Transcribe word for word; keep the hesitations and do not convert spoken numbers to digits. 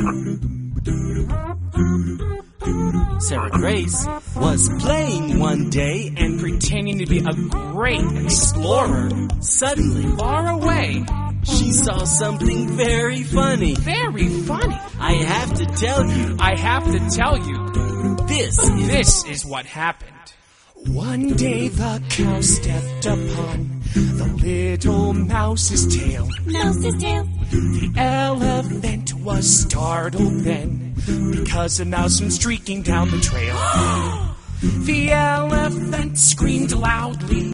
Sarah Grace was playing one day and pretending to be a great explorer. suddenly Far away. she saw something very funny. Very funny. I have to tell you, I have to tell you, this is this is what happened. One day the cow stepped upon the little mouse's tail. Mouse's tail. The elephant was startled then, because a mouse went streaking down the trail. The elephant screamed loudly.